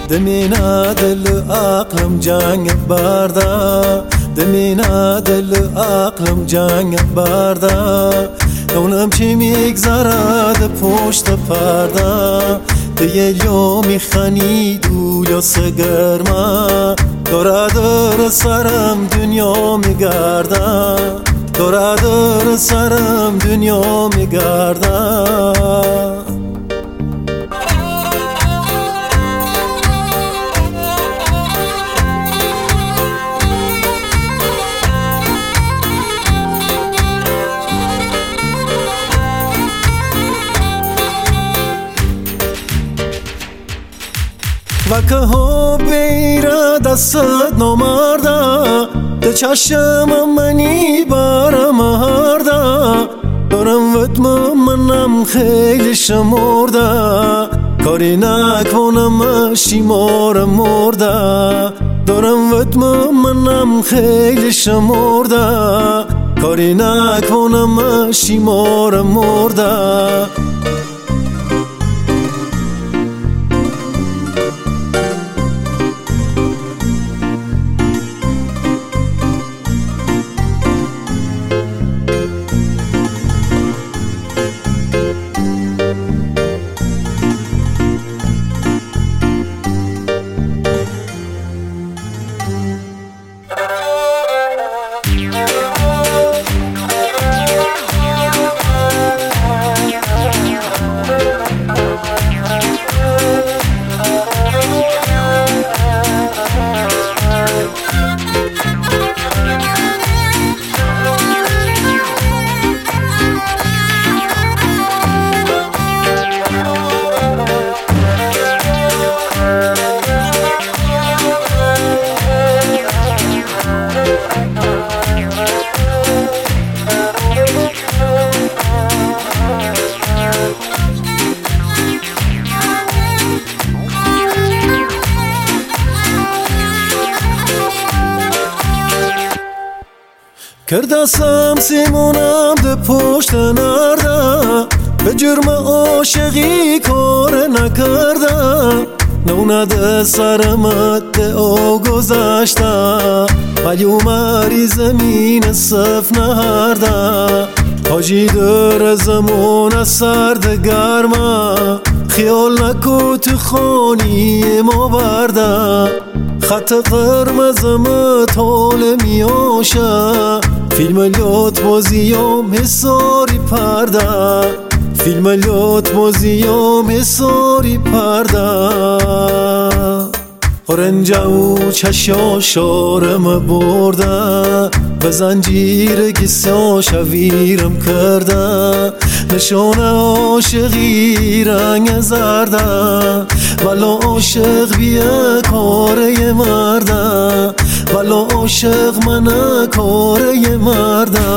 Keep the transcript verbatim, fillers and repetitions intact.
دمینا دل عقلم جنگ برده دمینا دل عقلم جنگ برده اونم چی میگذرد پشت پرده دیگه یا میخنی دولا سگرمه داره داره سرم دنیا میگرده داره داره سرم دنیا میگرده وکه ها بیره دستت نمارده ده چشم منی برم هرده دارم ودم منم خیلی شمرده کاری نکنم شیمار مرده دارم ودم منم خیلی شمرده کاری نکنم شیمار مرده کردستم سیمونم ده پشت نرده به جرم عاشقی کار نکرده نونده سرمت ده او گذشته ولی اومری زمین صف نهرده حاجی در زمان سرد گرمه خیال نکو تو خانی ما برده خط قرمزم طال میاشه فیلم لیات بازیام حساری پرده فیلم لیات بازیام حساری پرده قرنجه و چشا شارم برده به زنجیر کسا شویرم کرده نشان عاشقی رنگ زرده ولا عاشق بیه کاره مرده ولا عاشق من کاره مرده